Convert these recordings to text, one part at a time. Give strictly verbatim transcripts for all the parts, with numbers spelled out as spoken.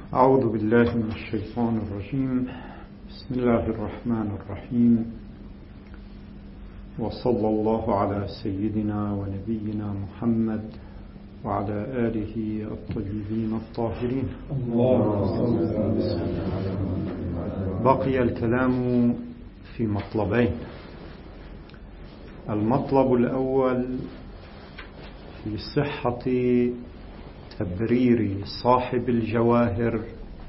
أعوذ بالله من الشيطان الرجيم. بسم الله الرحمن الرحيم، وصلى الله على سيدنا ونبينا محمد وعلى آله الطيبين الطاهرين. بقي الكلام في مطلبين. المطلب الأول في صحة تبرير صاحب الجواهر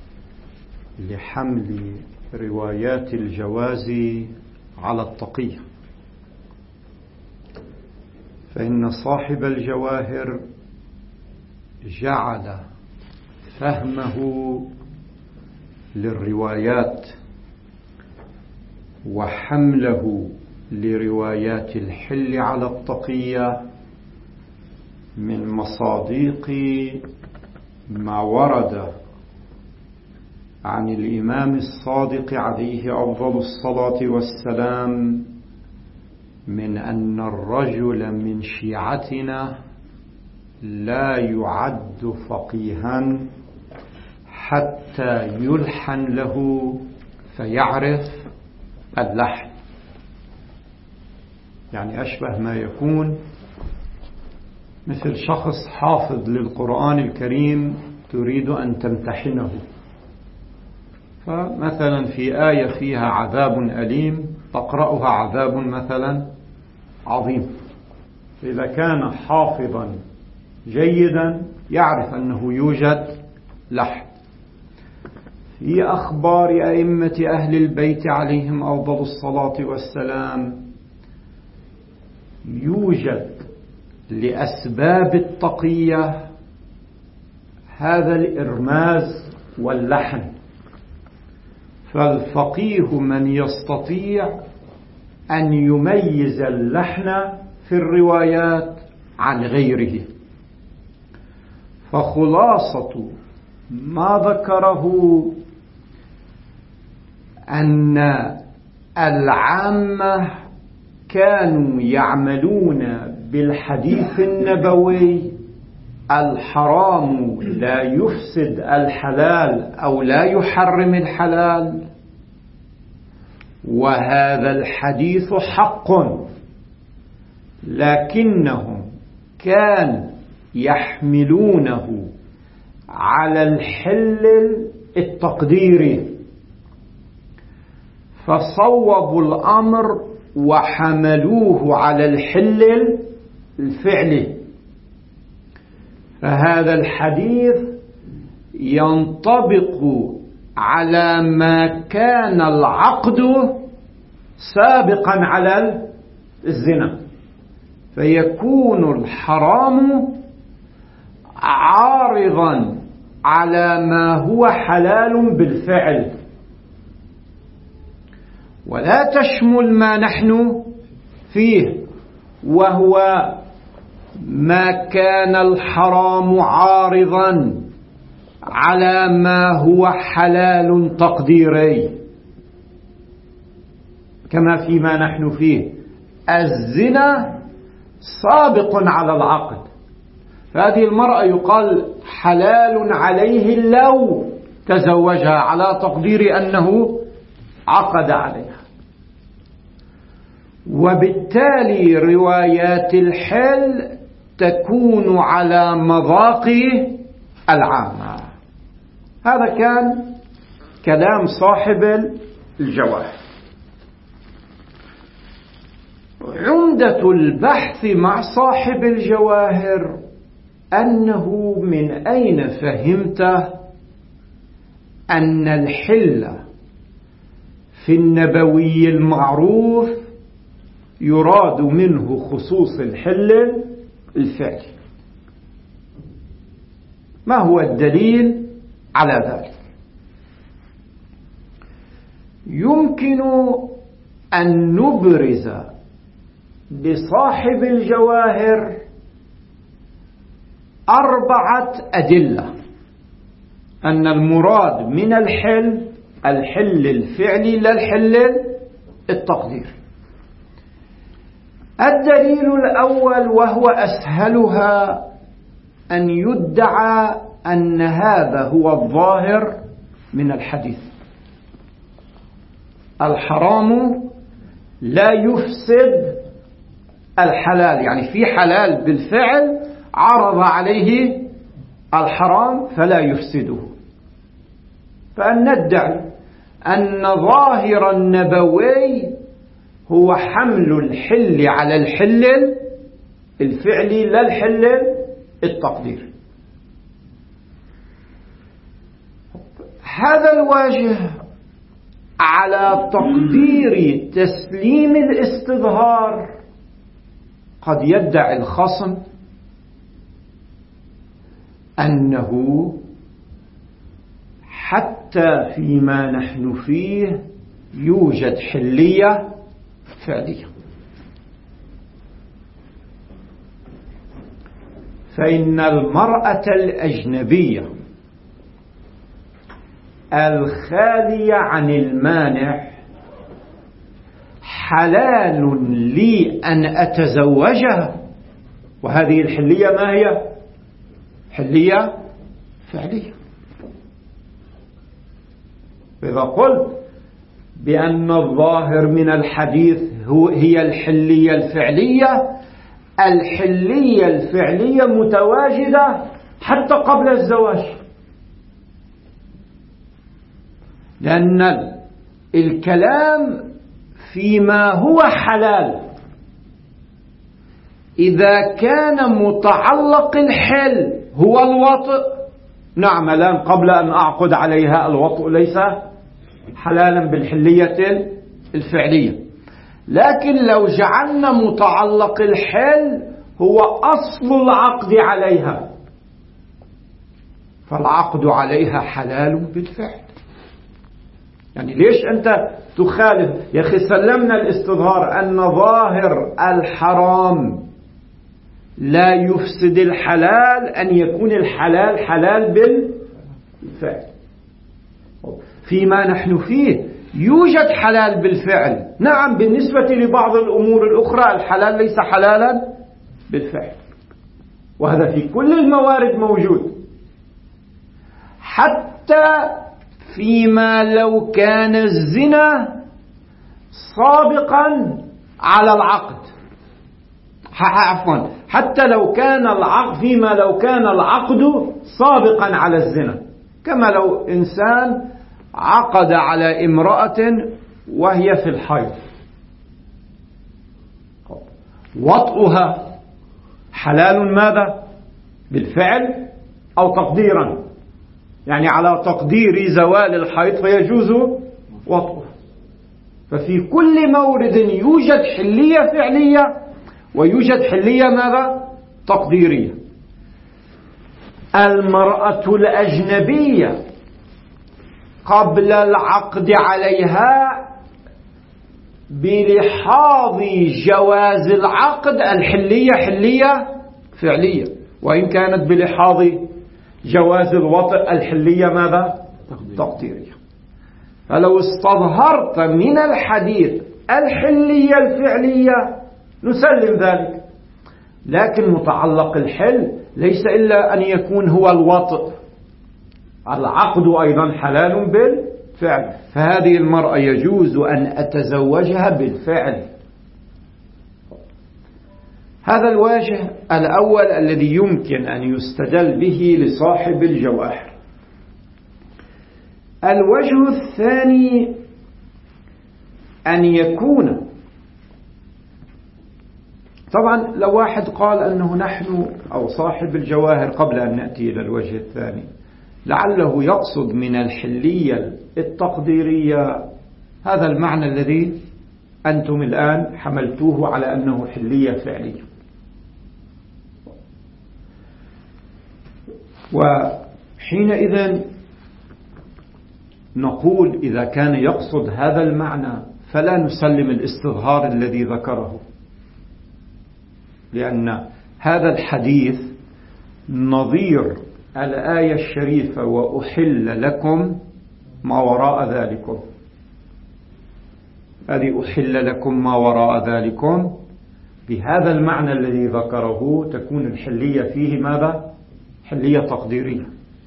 لحمل روايات الجواز على التقية، فإن صاحب الجواهر جعل فهمه للروايات وحمله لروايات الحل على التقية من مصادق ما ورد عن الإمام الصادق عليه أفضل الصلاة والسلام من أن الرجل من شيعتنا لا يعد فقيها حتى يلحن له فيعرف اللحن. يعني أشبه ما يكون مثل شخص حافظ للقرآن الكريم تريد أن تمتحنه، فمثلا في آية فيها عذاب أليم تقرأها عذاب مثلا عظيم، إذا كان حافظا جيدا يعرف أنه يوجد لحن. في أخبار أئمة أهل البيت عليهم أفضل الصلاة والسلام يوجد لأسباب التقية هذا الإرماز واللحن، فالفقيه من يستطيع أن يميز اللحن في الروايات عن غيره. فخلاصة ما ذكره أن العامة كانوا يعملون بالحديث النبوي الحرام لا يفسد الحلال أو لا يحرم الحلال، وهذا الحديث حق، لكنهم كانوا يحملونه على الحل التقديري، فصوبوا الأمر وحملوه على الحل الفعلي. فهذا الحديث ينطبق على ما كان العقد سابقا على الزنا، فيكون الحرام عارضا على ما هو حلال بالفعل، ولا تشمل ما نحن فيه وهو ما كان الحرام عارضا على ما هو حلال تقديري، كما فيما نحن فيه الزنا سابق على العقد، فهذه المرأة يقال حلال عليه لو تزوجها على تقدير أنه عقد عليها، وبالتالي روايات الحل تكون على مذاق العامة. هذا كان كلام صاحب الجواهر. عمدة البحث مع صاحب الجواهر أنه من أين فهمت أن الحل في النبوي المعروف يراد منه خصوص الحل الفعلي؟ ما هو الدليل على ذلك؟ يمكن أن نبرز لصاحب الجواهر أربعة أدلة أن المراد من الحل الحل الفعلي لا الحل التقديري. الدليل الأول وهو أسهلها أن يدعى أن هذا هو الظاهر من الحديث. الحرام لا يفسد الحلال، يعني في حلال بالفعل عرض عليه الحرام فلا يفسده. فأن ندعي أن ظاهر النبوي هو حمل الحل على الحل الفعلي لا الحل التقديري. هذا الواجه على تقدير تسليم الاستظهار قد يدعي الخصم أنه حتى فيما نحن فيه يوجد حلية فعلية، فإن المرأة الأجنبية الخالية عن المانع حلال لي أن أتزوجها، وهذه الحلية ما هي؟ حلية فعلية. إذا قلت بأن الظاهر من الحديث هو هي الحلية الفعلية، الحلية الفعلية متواجدة حتى قبل الزواج، لأن الكلام فيما هو حلال إذا كان متعلق الحل هو الوطء، نعم الآن قبل أن أعقد عليها الوطء ليس حلالا بالحلية الفعلية، لكن لو جعلنا متعلق الحل هو أصل العقد عليها فالعقد عليها حلال بالفعل. يعني ليش أنت تخالف؟ يا أخي سلمنا الاستظهار أن ظاهر الحرام لا يفسد الحلال، أن يكون الحلال حلال بالفعل. فيما نحن فيه يوجد حلال بالفعل، نعم بالنسبة لبعض الأمور الأخرى الحلال ليس حلالا بالفعل، وهذا في كل الموارد موجود، حتى فيما لو كان الزنا سابقا على العقد، عفوا حتى لو كان العقد فيما لو كان العقد سابقا على الزنا، كما لو إنسان عقد على امرأة وهي في الحيض، وطئها حلال ماذا؟ بالفعل أو تقديرا، يعني على تقدير زوال الحيض فيجوز وطئه. ففي كل مورد يوجد حلية فعلية ويوجد حلية ماذا؟ تقديرية. المرأة الأجنبية قبل العقد عليها بلحاظ جواز العقد الحلية حلية فعلية، وإن كانت بلحاظ جواز الوطء الحلية ماذا؟ تقديرية. فلو استظهرت من الحديث الحلية الفعلية نسلم ذلك، لكن متعلق الحل ليس إلا أن يكون هو الوطء، العقد أيضا حلال بالفعل، فهذه المرأة يجوز أن أتزوجها بالفعل. هذا الواجه الأول الذي يمكن أن يستدل به لصاحب الجواهر. الوجه الثاني أن يكون، طبعا لو واحد قال أنه نحن أو صاحب الجواهر قبل أن نأتي إلى الوجه الثاني لعله يقصد من الحلية التقديرية هذا المعنى الذي أنتم الآن حملتوه على أنه حلية فعلية، وحينئذ نقول إذا كان يقصد هذا المعنى فلا نسلم الاستظهار الذي ذكره، لأن هذا الحديث نظير الآية الشريفة وأحل لكم ما وراء ذلكم، هذه أحل لكم ما وراء ذلكم بهذا المعنى الذي ذكره تكون الحلية فيه ماذا؟ حلية تقديرية.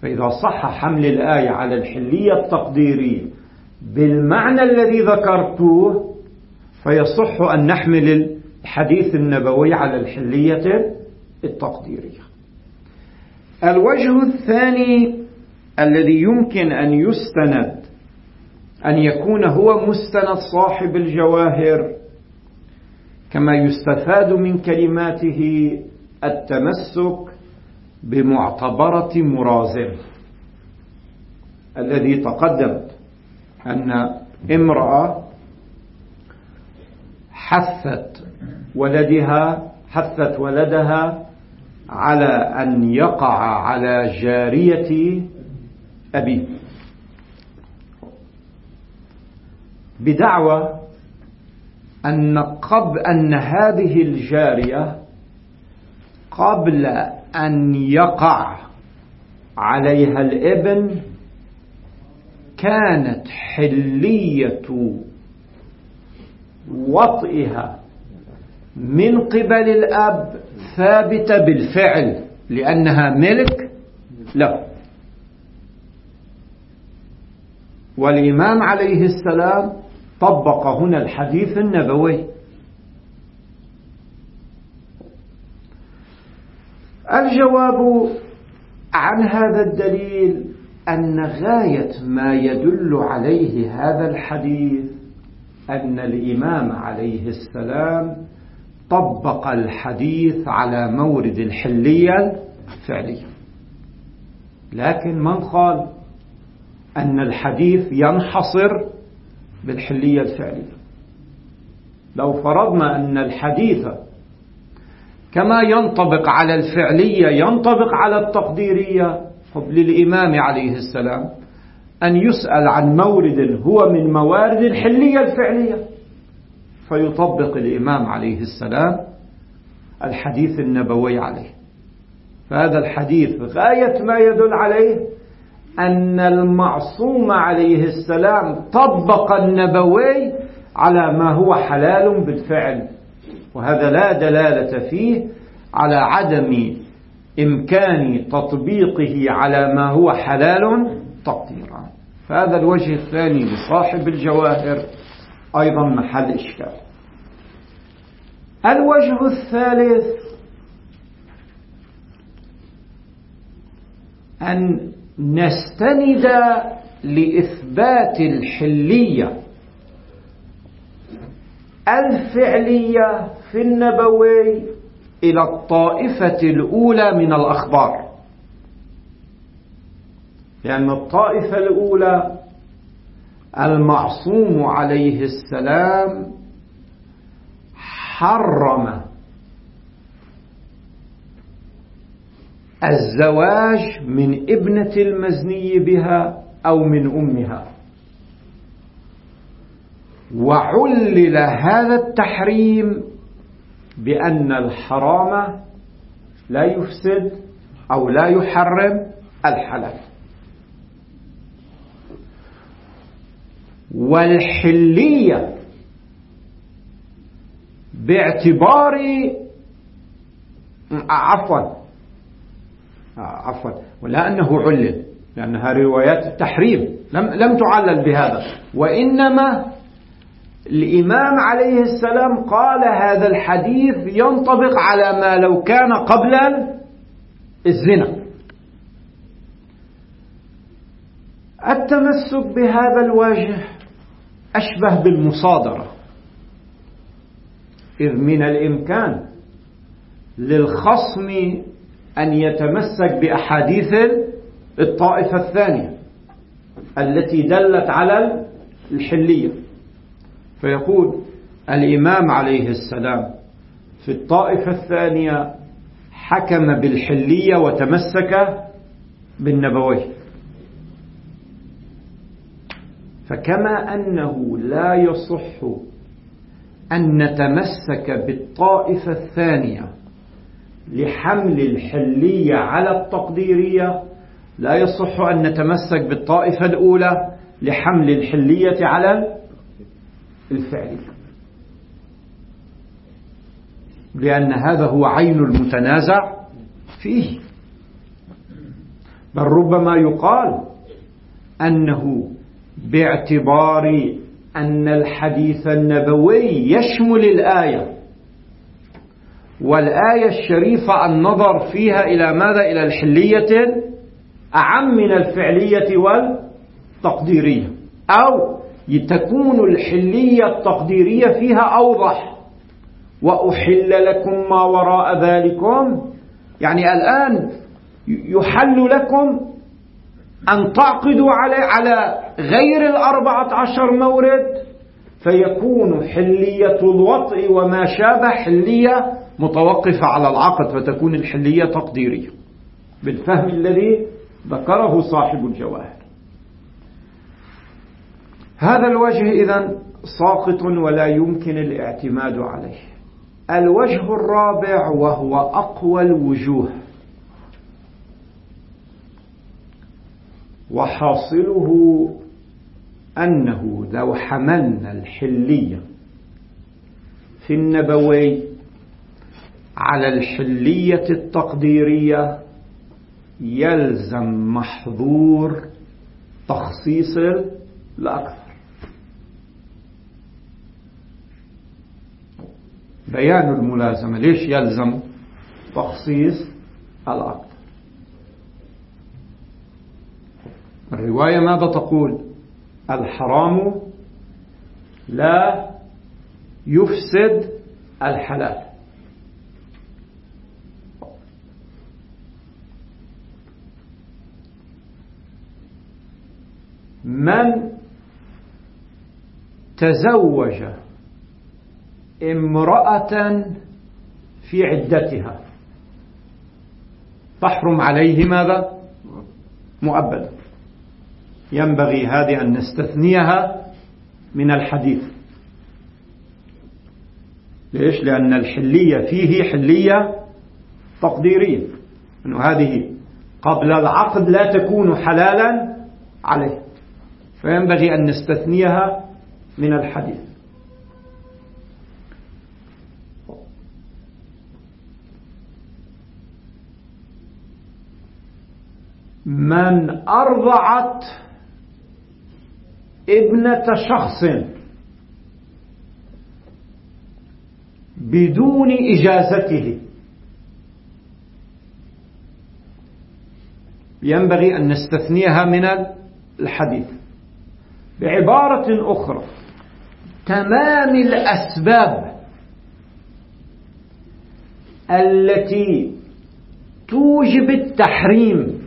فإذا صح حمل الآية على الحلية التقديرية بالمعنى الذي ذكرته فيصح أن نحمل الحديث النبوي على الحلية التقديرية. الوجه الثاني الذي يمكن أن يستند أن يكون هو مستند صاحب الجواهر كما يستفاد من كلماته التمسك بمعتبرة مرازم الذي تقدم أن امرأة حثت ولدها حثت ولدها على أن يقع على جارية أبيه بدعوى أن قبل أن هذه الجارية قبل أن يقع عليها الابن كانت حلية وطئها من قبل الأب ثابتة بالفعل لأنها ملك له. والإمام عليه السلام طبق هنا الحديث النبوي. الجواب عن هذا الدليل أن غاية ما يدل عليه هذا الحديث أن الإمام عليه السلام طبق الحديث على مورد الحلية الفعلية. لكن من قال أن الحديث ينحصر بالحلية الفعلية؟ لو فرضنا أن الحديث كما ينطبق على الفعلية ينطبق على التقديرية، للإمام عليه السلام أن يسأل عن مورد هو من موارد الحلية الفعلية فيطبق الإمام عليه السلام الحديث النبوي عليه. فهذا الحديث غاية ما يدل عليه أن المعصوم عليه السلام طبق النبوي على ما هو حلال بالفعل، وهذا لا دلالة فيه على عدم إمكان تطبيقه على ما هو حلال تقديرا. فهذا الوجه الثاني لصاحب الجواهر أيضا محل إشكال. الوجه الثالث أن نستند لإثبات الحلية الفعلية في النبوي إلى الطائفة الأولى من الأخبار، لأن الطائفة الأولى المعصوم عليه السلام حرم الزواج من ابنة المزني بها أو من أمها، وعلل هذا التحريم بأن الحرام لا يفسد أو لا يحرم الحلال. والحلية باعتبار عفوا عفوا ولا أنه علل، لأنها روايات التحريم لم لم تعلل بهذا، وإنما الإمام عليه السلام قال هذا الحديث ينطبق على ما لو كان قبل الزنا. التمسك بهذا الوجه أشبه بالمصادرة، إذ من الإمكان للخصم أن يتمسك بأحاديث الطائفة الثانية التي دلت على الحلية، فيقول الإمام عليه السلام في الطائفة الثانية حكم بالحلية وتمسك بالنبوي. فكما أنه لا يصح أن نتمسك بالطائفة الثانية لحمل الحلية على التقديرية، لا يصح أن نتمسك بالطائفة الأولى لحمل الحلية على الفعلية، لأن هذا هو عين المتنازع فيه. بل ربما يقال أنه باعتبار أن الحديث النبوي يشمل الآية، والآية الشريفة النظر فيها إلى ماذا؟ إلى الحلية أعم من الفعلية والتقديرية، أو تكون الحلية التقديرية فيها أوضح. وأحل لكم ما وراء ذلكم، يعني الآن يحل لكم أن تعقدوا على على غير الأربعة عشر مورد، فيكون حلية الوطء وما شابه حلية متوقفة على العقد، فتكون الحلية تقديرية بالفهم الذي ذكره صاحب الجواهر. هذا الوجه إذن ساقط ولا يمكن الاعتماد عليه. الوجه الرابع وهو أقوى الوجوه، وحاصله أنه لو حملنا الحلية في النبوي على الحلية التقديرية يلزم محظور تخصيص الأكثر. بيان الملازمة، ليش يلزم تخصيص الأكثر؟ الرواية ماذا تقول؟ الحرام لا يفسد الحلال. من تزوج امرأة في عدتها تحرم عليه ماذا؟ مؤبدا. ينبغي هذه أن نستثنيها من الحديث. ليش؟ لأن الحلية فيه حلية تقديرية، أنه هذه قبل العقد لا تكون حلالا عليه، فينبغي أن نستثنيها من الحديث. من أرضعت ابنة شخص بدون إجازته ينبغي أن نستثنيها من الحديث. بعبارة أخرى، تمام الأسباب التي توجب التحريم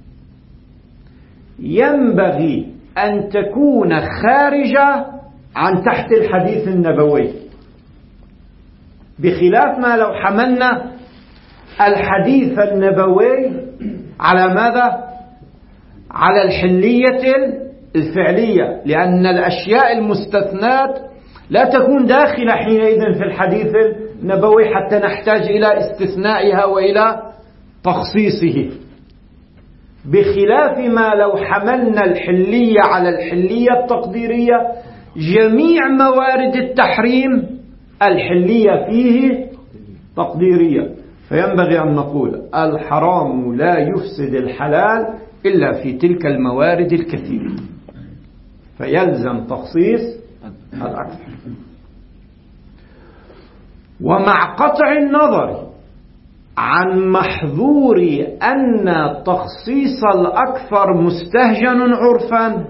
ينبغي أن تكون خارجة عن تحت الحديث النبوي، بخلاف ما لو حملنا الحديث النبوي على ماذا؟ على الحلية الفعلية، لأن الأشياء المستثنات لا تكون داخلة حينئذ في الحديث النبوي حتى نحتاج إلى استثنائها وإلى تخصيصه، بخلاف ما لو حملنا الحلية على الحلية التقديرية جميع موارد التحريم الحلية فيه تقديرية. فينبغي أن نقول الحرام لا يفسد الحلال إلا في تلك الموارد الكثيرة، فيلزم تخصيص الأكثر. ومع قطع النظر عن محظور أن تخصيص الأكثر مستهجن عرفا،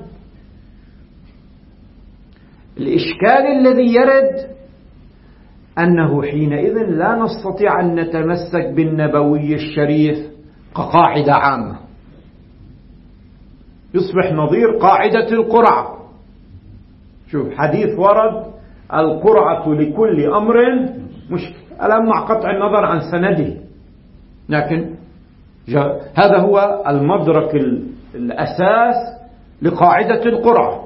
الإشكال الذي يرد أنه حينئذ لا نستطيع أن نتمسك بالنبوي الشريف كقاعدة عامة، يصبح نظير قاعدة القرعة. شوف، حديث ورد القرعة لكل أمر مشكل، الآن مع قطع النظر عن سنده، لكن هذا هو المدرك الأساس لقاعدة القرعة.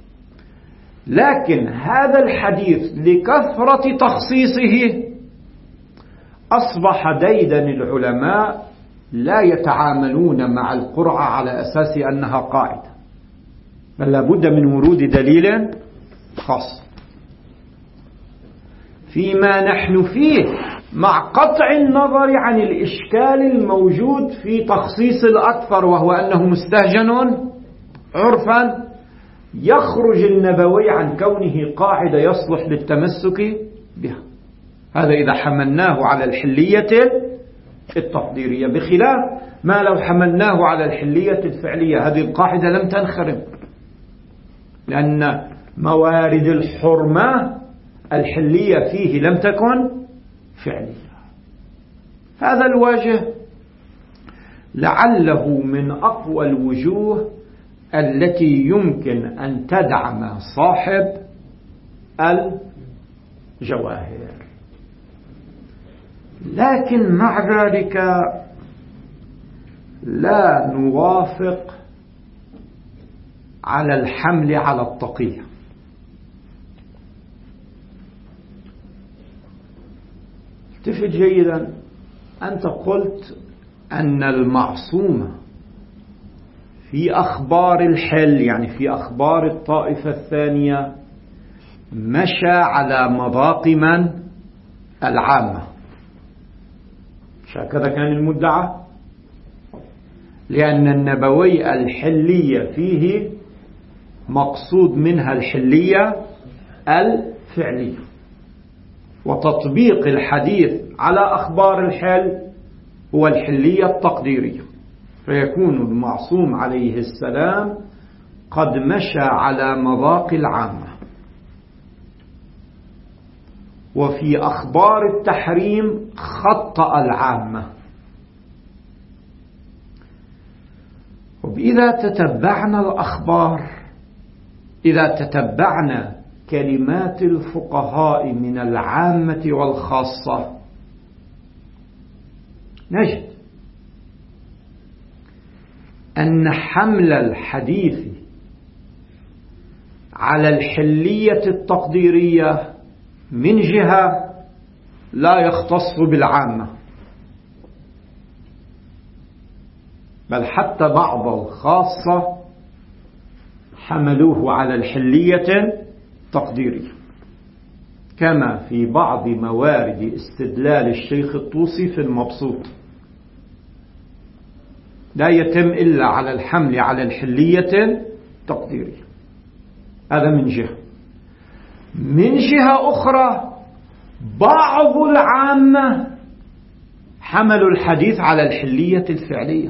لكن هذا الحديث لكثرة تخصيصه أصبح ديدا العلماء لا يتعاملون مع القرعة على أساس أنها قاعدة، بل لابد من ورود دليل خاص. فيما نحن فيه مع قطع النظر عن الإشكال الموجود في تخصيص الأكثر وهو أنه مستهجن عرفا، يخرج النبوي عن كونه قاعدة يصلح للتمسك بها. هذا إذا حملناه على الحلية التقديرية، بخلاف ما لو حملناه على الحلية الفعلية. هذه القاعدة لم تنخرم، لأن موارد الحرمة الحلية فيه لم تكن فعلية. هذا الوجه لعله من أقوى الوجوه التي يمكن أن تدعم صاحب الجواهر. لكن مع ذلك لا نوافق على الحمل على التقية. التفت جيدا، أنت قلت أن المعصوم في أخبار الحل، يعني في أخبار الطائفة الثانية، مشى على مذاق من؟ العامة. مش هكذا كان المدعى؟ لأن النبوي الحلية فيه مقصود منها الحلية الفعلية، وتطبيق الحديث على أخبار الحل هو الحلية التقديرية، فيكون المعصوم عليه السلام قد مشى على مذاق العامة. وفي أخبار التحريم خطأ العامة. وإذا تتبعنا الأخبار، إذا تتبعنا كلمات الفقهاء من العامة والخاصة، نجد أن حمل الحديث على الحلية التقديرية من جهة لا يختص بالعامة، بل حتى بعض الخاصة حملوه على الحلية التقديرية، كما في بعض موارد استدلال الشيخ الطوسي في المبسوط، لا يتم إلا على الحمل على الحلية التقديرية. هذا من جهة. من جهة أخرى بعض العامة حملوا الحديث على الحلية الفعلية،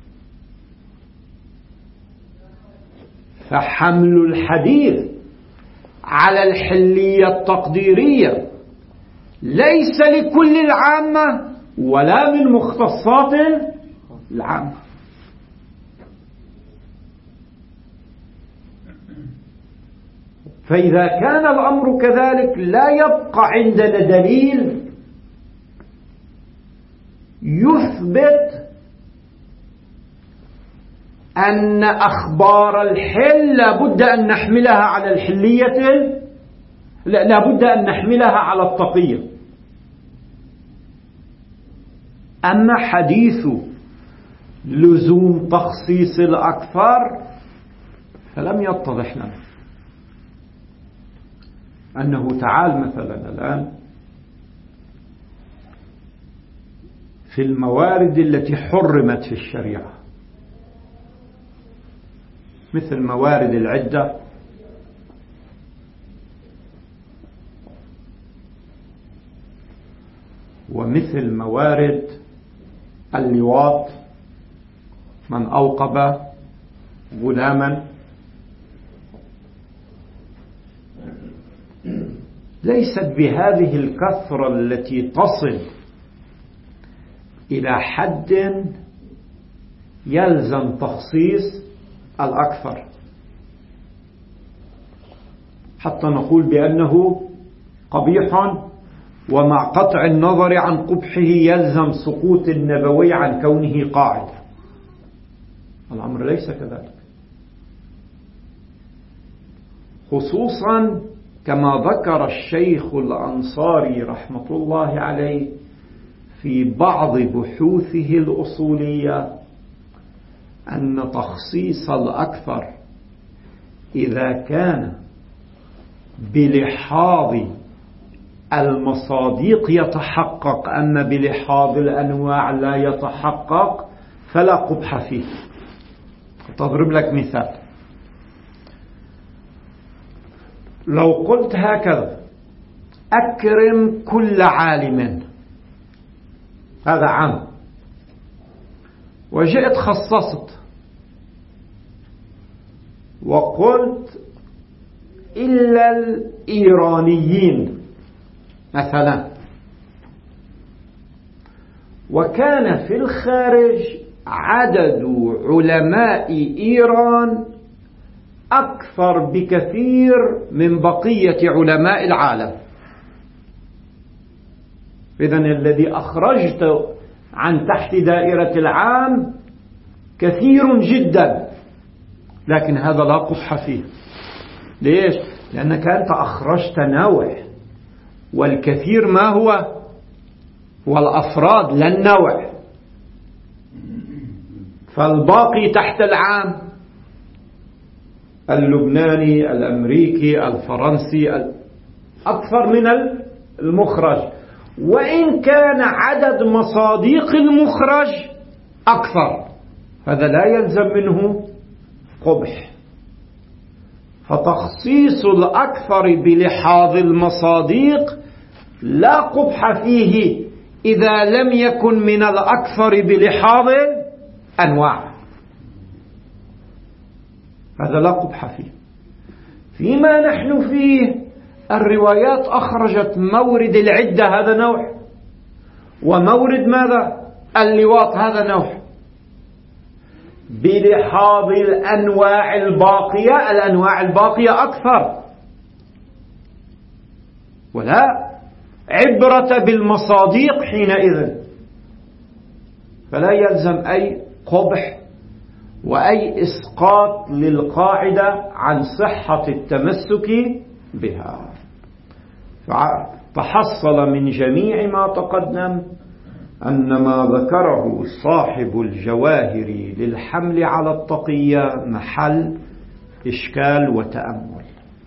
فحمل الحديث على الحلية التقديرية ليس لكل العامة ولا من مختصات العامة. فإذا كان الأمر كذلك لا يبقى عندنا دليل يثبت أن أخبار الحل لابد أن نحملها على الحلية، لابد أن نحملها على التقية. أما حديث لزوم تخصيص الأكثر فلم يتضح لنا أنه تعال مثلا الآن في الموارد التي حرمت في الشريعة، مثل موارد العدة ومثل موارد اللواط، من أوقب غلاما، ليست بهذه الكثرة التي تصل إلى حد يلزم تخصيص الأكثر حتى نقول بأنه قبيح، ومع قطع النظر عن قبحه يلزم سقوط النبوي عن كونه قاعدة. الأمر ليس كذلك، خصوصا كما ذكر الشيخ الأنصاري رحمة الله عليه في بعض بحوثه الأصولية أن تخصيص الأكثر إذا كان بلحاظ المصاديق يتحقق، أما بلحاظ الأنواع لا يتحقق، فلا قبح فيه. تضرب لك مثال، لو قلت هكذا: أكرم كل عالم، هذا عام، وجئت خصصت وقلت إلا الإيرانيين مثلا، وكان في الخارج عدد علماء إيران أكثر بكثير من بقية علماء العالم، إذن الذي أخرجت عن تحت دائرة العام كثير جدا، لكن هذا لا قبح فيه. ليش؟ لأنك أنت أخرجت نوع، والكثير ما هو؟ والأفراد لا النوع، فالباقي تحت العام، اللبناني، الأمريكي، الفرنسي، أكثر من المخرج، وإن كان عدد مصاديق المخرج أكثر، هذا لا يلزم منه قبح. فتخصيص الأكثر بلحاظ المصاديق لا قبح فيه إذا لم يكن من الأكثر بلحاظ الأنواع، هذا لا قبح فيه. فيما نحن فيه الروايات أخرجت مورد العدة، هذا نوع، ومورد ماذا؟ اللواط، هذا نوع، بلحاظ الأنواع الباقية، الأنواع الباقية أكثر، ولا عبرة بالمصاديق حينئذ، فلا يلزم أي قبح وأي إسقاط للقاعدة عن صحة التمسك بها. فحصل من جميع ما تقدم أن ما ذكره صاحب الجواهر للحمل على التقية محل إشكال وتأمل.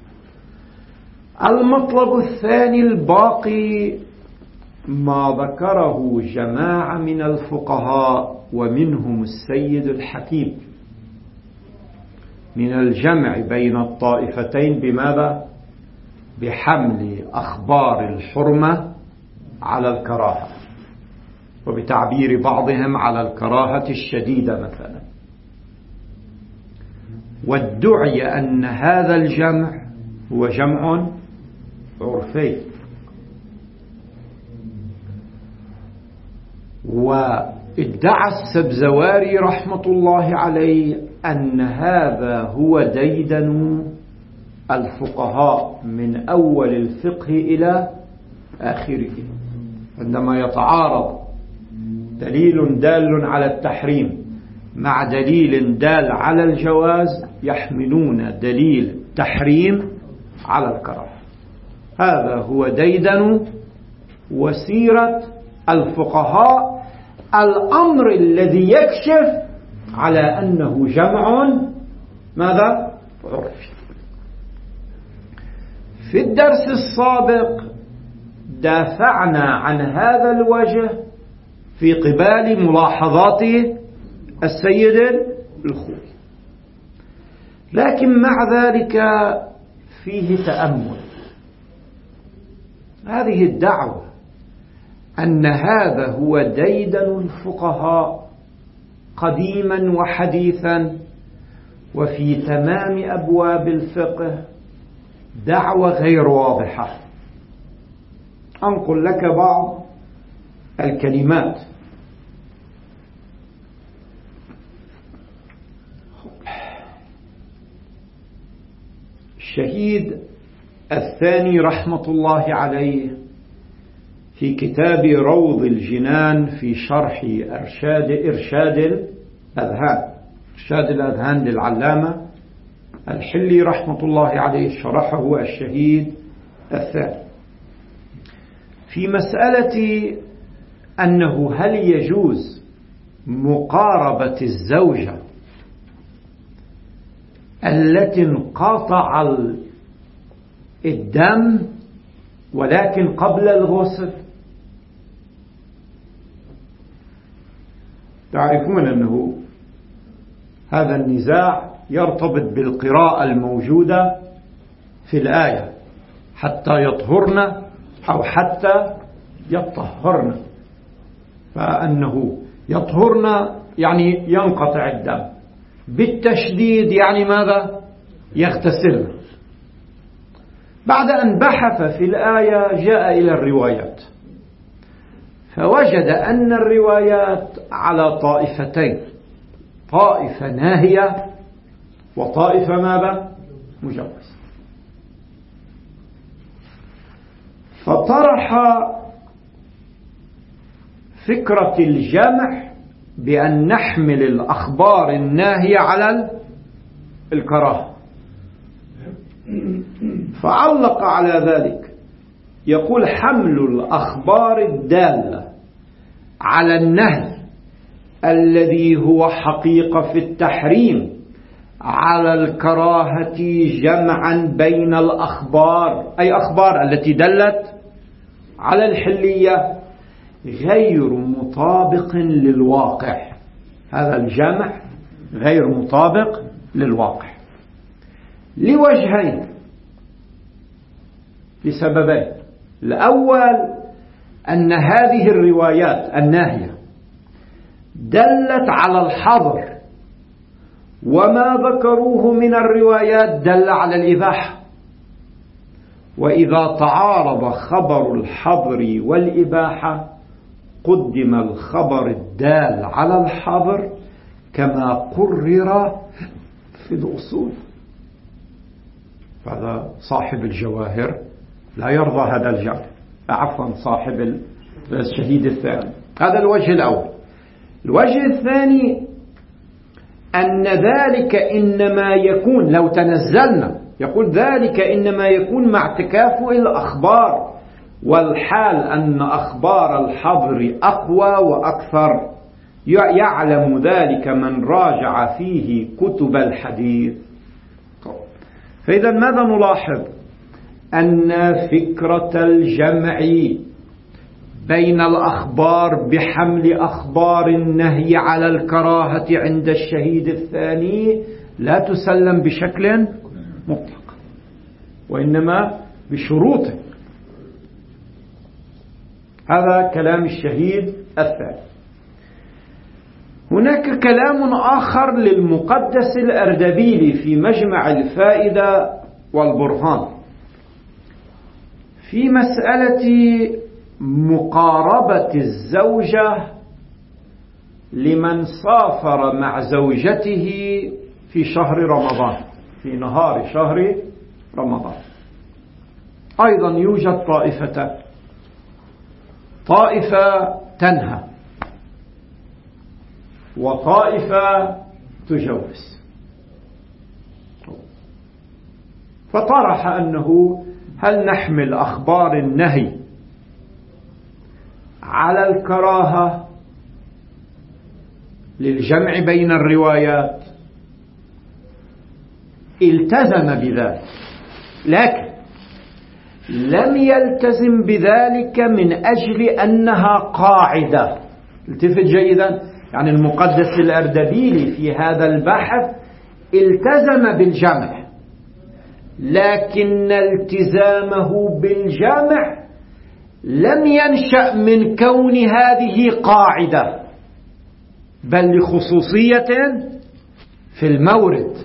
المطلب الثاني الباقي ما ذكره جماعة من الفقهاء ومنهم السيد الحكيم من الجمع بين الطائفتين بماذا؟ بحمل أخبار الحرمة على الكراهة، وبتعبير بعضهم على الكراهة الشديدة مثلا، وادعي أن هذا الجمع هو جمع عرفي، وادعى السبزواري رحمة الله عليه أن هذا هو ديدن الفقهاء من أول الفقه إلى آخره، عندما يتعارض دليل دال على التحريم مع دليل دال على الجواز يحملون دليل التحريم على الكراهة. هذا هو ديدن وسيرة الفقهاء، الأمر الذي يكشف على أنه جمع ماذا؟ عرفي. في الدرس السابق دافعنا عن هذا الوجه في قبال ملاحظات السيد الخوي، لكن مع ذلك فيه تأمل. هذه الدعوة أن هذا هو ديدن الفقهاء قديما وحديثا وفي تمام أبواب الفقه دعوة غير واضحة. أنقل لك بعض الكلمات. الشهيد الثاني رحمة الله عليه في كتاب روض الجنان في شرح إرشاد إرشاد الأذهان إرشاد الأذهان للعلامة الحلي رحمة الله عليه، شرحه الشهيد الثاني في مسألة أنه هل يجوز مقاربة الزوجة التي انقطع الدم ولكن قبل الغسل. تعرفون أنه هذا النزاع يرتبط بالقراءة الموجودة في الآية حتى يطهرن أو حتى يطهرن، فأنه يطهرن يعني ينقطع الدم، بالتشديد يعني ماذا؟ يغتسلن. بعد أن بحث في الآية جاء إلى الروايات فوجد أن الروايات على طائفتين، طائفة ناهية وطائفة ماذا؟ مجوز. فطرح فكرة الجمع بأن نحمل الأخبار الناهية على الكراهة، فعلق على ذلك يقول: حمل الأخبار الدالة على النهي الذي هو حقيقة في التحريم على الكراهة جمعا بين الأخبار، أي أخبار التي دلت على الحلية، غير مطابق للواقع. هذا الجمع غير مطابق للواقع لوجهين، لسببين. الأول أن هذه الروايات الناهية دلت على الحظر، وما ذكروه من الروايات دل على الإباحة، وإذا تعارض خبر الحظر والإباحة قدم الخبر الدال على الحظر كما قرر في الأصول. فهذا صاحب الجواهر لا يرضى هذا الجمع، عفوا صاحب الشهيد الثاني. هذا الوجه الأول. الوجه الثاني أن ذلك إنما يكون، لو تنزلنا يقول ذلك إنما يكون مع تكافؤ الأخبار، والحال أن أخبار الحظر أقوى وأكثر، يعلم ذلك من راجع فيه كتب الحديث. فإذا ماذا نلاحظ؟ أن فكرة الجمع بين الأخبار بحمل أخبار النهي على الكراهة عند الشهيد الثاني لا تسلم بشكل مطلق، وإنما بشروط. هذا كلام الشهيد الثاني. هناك كلام آخر للمقدس الأردبيلي في مجمع الفائدة والبرهان في مسألة مقاربة الزوجة لمن سافر مع زوجته في شهر رمضان، في نهار شهر رمضان. أيضا يوجد طائفتان، طائفة تنهى وطائفة تجوز. فطرح أنه هل نحمل أخبار النهي على الكراهة للجمع بين الروايات؟ التزم بذلك، لكن لم يلتزم بذلك من أجل أنها قاعدة. التفت جيدا، يعني المقدس الأردبيلي في هذا البحث التزم بالجمع، لكن التزامه بالجمع لم ينشأ من كون هذه قاعدة، بل لخصوصية في المورد،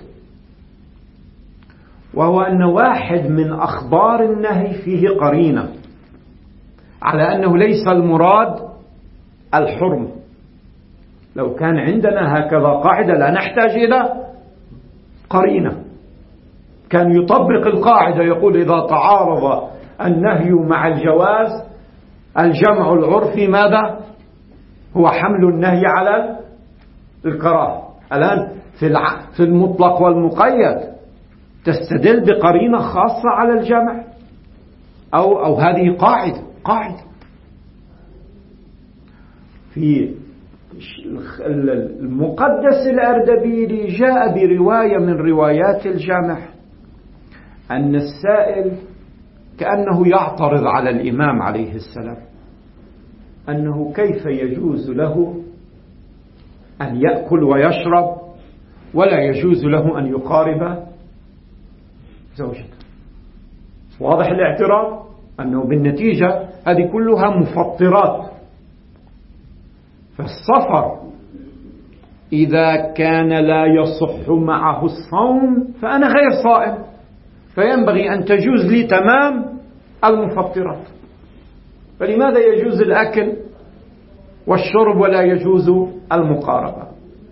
وهو أن واحد من أخبار النهي فيه قرينة على أنه ليس المراد الحرم. لو كان عندنا هكذا قاعدة لا نحتاج إلى قرينة، كان يطبق القاعدة يقول إذا تعارض النهي مع الجواز الجمع العرفي ماذا؟ هو حمل النهي على الكراهة. الآن في المطلق والمقيد تستدل بقرينة خاصة على الجمع، أو, أو هذه قاعدة قاعدة في المقدس الأردبيلي جاء برواية من روايات الجمع أن السائل كأنه يعترض على الإمام عليه السلام أنه كيف يجوز له أن يأكل ويشرب ولا يجوز له أن يقارب زوجته. واضح الاعتراض أنه بالنتيجة هذه كلها مفطرات. فالسفر إذا كان لا يصح معه الصوم فأنا غير صائم، فينبغي أن تجوز لي تمام المفطرات. فلماذا يجوز الأكل والشرب ولا يجوز المقاربة؟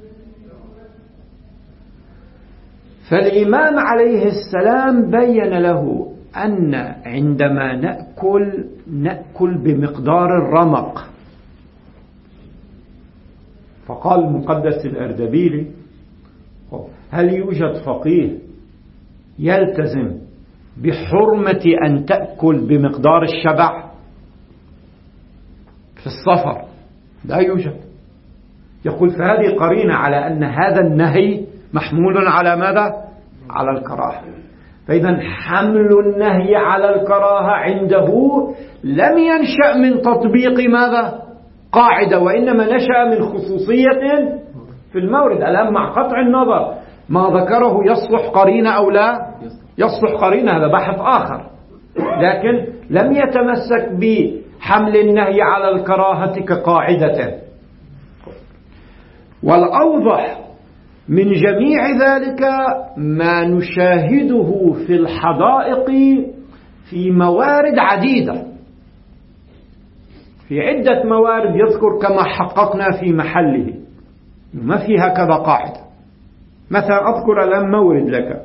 فالإمام عليه السلام بين له أن عندما نأكل نأكل بمقدار الرمق. فقال المقدس الأردبيلي: هل يوجد فقيه يلتزم بحرمة أن تأكل بمقدار الشبع في السفر؟ لا يوجد. يقول فهذه قرينة على أن هذا النهي محمول على ماذا؟ على الكراهة. فإذا حمل النهي على الكراهة عنده لم ينشأ من تطبيق ماذا؟ قاعدة، وإنما نشأ من خصوصية في المورد. الآن مع قطع النظر ما ذكره يصلح قرينة أو لا يصلح قرينة، هذا بحث آخر، لكن لم يتمسك بحمل النهي على الكراهة كقاعدة. والأوضح من جميع ذلك ما نشاهده في الحدائق في موارد عديدة، في عدة موارد يذكر كما حققنا في محله، ما في هكذا قاعدة. مثلا أذكر الآن مورد لك،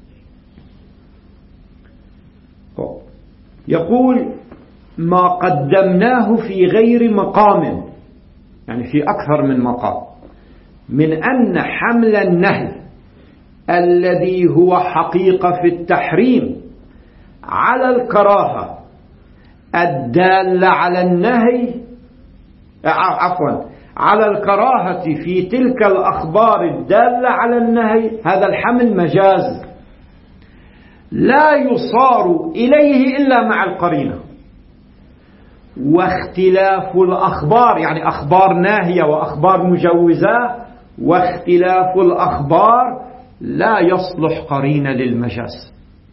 يقول: ما قدمناه في غير مقام، يعني في أكثر من مقام، من أن حمل النهي الذي هو حقيقة في التحريم على الكراهة الدالة على النهي عفوا على الكراهة في تلك الأخبار الدالة على النهي، هذا الحمل مجاز لا يصار إليه إلا مع القرينة. واختلاف الأخبار، يعني أخبار ناهية وأخبار مجوزة، واختلاف الأخبار لا يصلح قرينة للمجاز،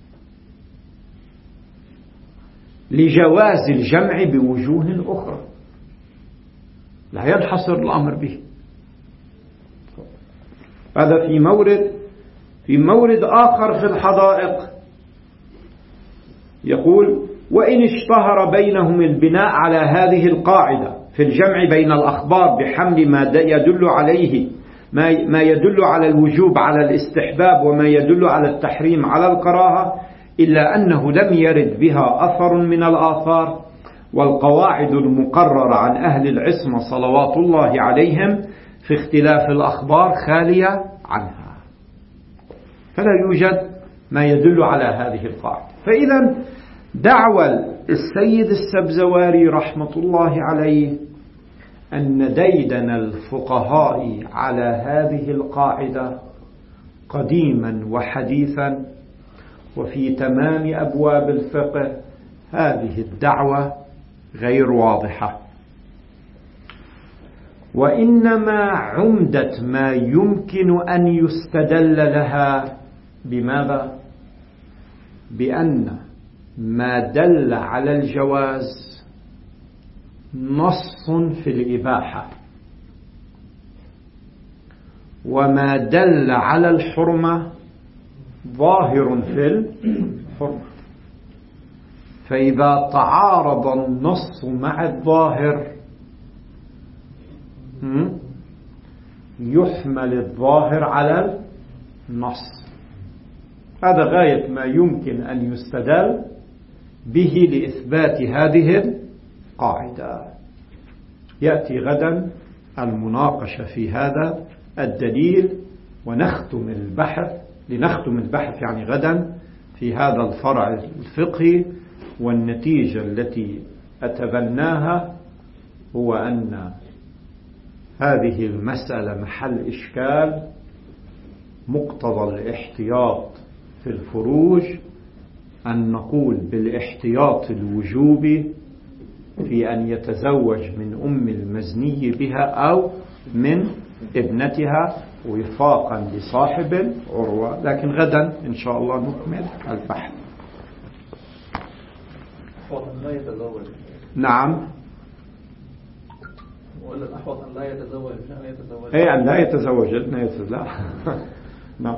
لجواز الجمع بوجوه أخرى لا ينحصر الأمر به. هذا في مورد. في مورد آخر في الحدائق يقول: وإن اشتهر بينهم البناء على هذه القاعدة في الجمع بين الأخبار بحمل ما يدل عليه ما يدل على الوجوب على الاستحباب وما يدل على التحريم على الكراهة، إلا أنه لم يرد بها أثر من الآثار، والقواعد المقررة عن أهل العصمة صلوات الله عليهم في اختلاف الأخبار خالية عنها، فلا يوجد ما يدل على هذه القاعدة. فإذا دعوى السيد السبزواري رحمة الله عليه أن ديدن الفقهاء على هذه القاعدة قديما وحديثا وفي تمام أبواب الفقه، هذه الدعوة غير واضحة، وإنما عمدة ما يمكن أن يستدل لها بماذا؟ بأن ما دل على الجواز نص في الإباحة، وما دل على الحرمة ظاهر في الحرمة. فإذا تعارض النص مع الظاهر يحمل الظاهر على النص. هذا غاية ما يمكن أن يستدل به لإثبات هذه القاعدة. يأتي غدا المناقشة في هذا الدليل ونختم البحث لنختم البحث يعني غدا في هذا الفرع الفقهي. والنتيجة التي أتبناها هو أن هذه المسألة محل إشكال، مقتضى الاحتياط في الفروج أن نقول بالاحتياط الوجوبي في أن يتزوج من أم المزني بها أو من ابنتها وفاقا لصاحب العروة. لكن غدا إن شاء الله نكمل البحث. لا يتزوج. نعم. ولا الأحوط أن لا يتزوج مش أن يتزوج. أي أن لا يتزوج لا يتزوج. نعم.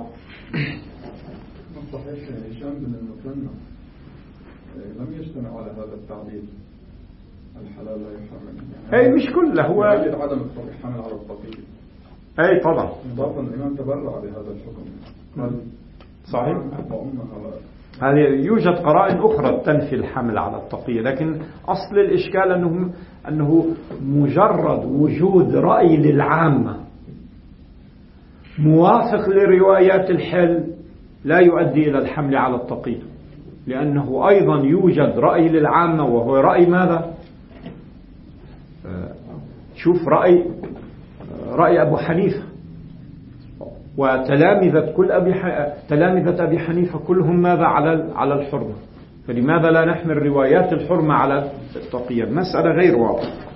صحيح هشام بن المثنى لم يجتمع على هذا التعديل الحلال لا يحرم يعني. أي مش كله هو يجد عدم الحمل على التقي. أي طبعا. إضافة الإمام تبرع بهذا الحكم. قال صحيح. وأمها هذه يوجد قرائن أخرى تنفي الحمل على التقية، لكن أصل الإشكال أنه أنه مجرد وجود رأي للعامة موافق لروايات الحل لا يؤدي إلى الحمل على التقية، لأنه أيضا يوجد رأي للعامة وهو رأي ماذا؟ شوف رأي رأي أبو حنيفة وتلامذة كل أبي ح... تلامذة أبي حنيفة كلهم ماذا على على الحرمة، فلماذا لا نحمل روايات الحرمة على التقية؟ مسألة غير واضحة.